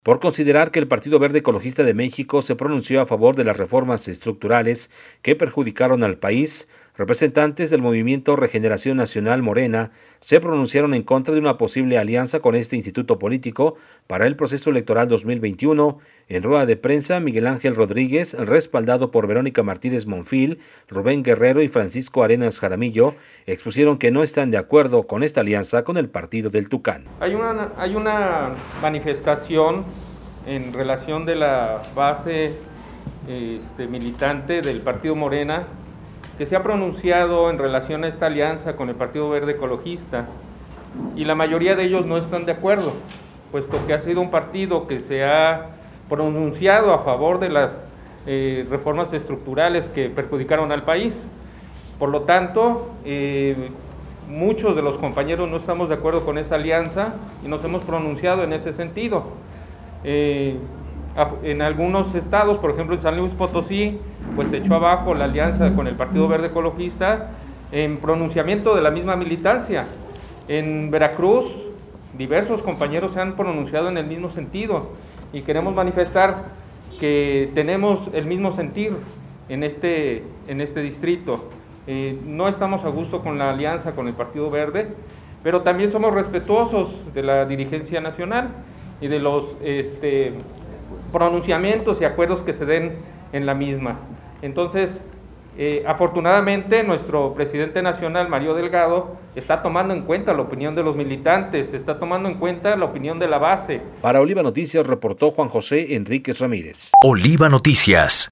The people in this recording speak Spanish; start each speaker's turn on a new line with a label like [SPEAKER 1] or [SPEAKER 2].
[SPEAKER 1] por considerar que el Partido Verde Ecologista de México se pronunció a favor de las reformas estructurales que perjudicaron al país. Representantes del Movimiento Regeneración Nacional Morena se pronunciaron en contra de una posible alianza con este instituto político para el proceso electoral 2021. En rueda de prensa, Miguel Ángel Rodríguez, respaldado por Verónica Martínez Monfil, Rubén Guerrero y Francisco Arenas Jaramillo, expusieron que no están de acuerdo con esta alianza con el partido del Tucán.
[SPEAKER 2] Hay una manifestación en relación de la base militante del Partido Morena que se ha pronunciado en relación a esta alianza con el Partido Verde Ecologista, y la mayoría de ellos no están de acuerdo, puesto que ha sido un partido que se ha pronunciado a favor de las reformas estructurales que perjudicaron al país. Por lo tanto, muchos de los compañeros no estamos de acuerdo con esa alianza y nos hemos pronunciado en ese sentido. En algunos estados, por ejemplo en San Luis Potosí, pues se echó abajo la alianza con el Partido Verde Ecologista en pronunciamiento de la misma militancia. En Veracruz, diversos compañeros se han pronunciado en el mismo sentido y queremos manifestar que tenemos el mismo sentir en este distrito. No estamos a gusto con la alianza con el Partido Verde, pero también somos respetuosos de la dirigencia nacional y de los pronunciamientos y acuerdos que se den en la misma. Entonces, afortunadamente, nuestro presidente nacional, Mario Delgado, está tomando en cuenta la opinión de los militantes, está tomando en cuenta la opinión de la base.
[SPEAKER 1] Para Oliva Noticias reportó Juan José Enríquez Ramírez.
[SPEAKER 3] Oliva Noticias.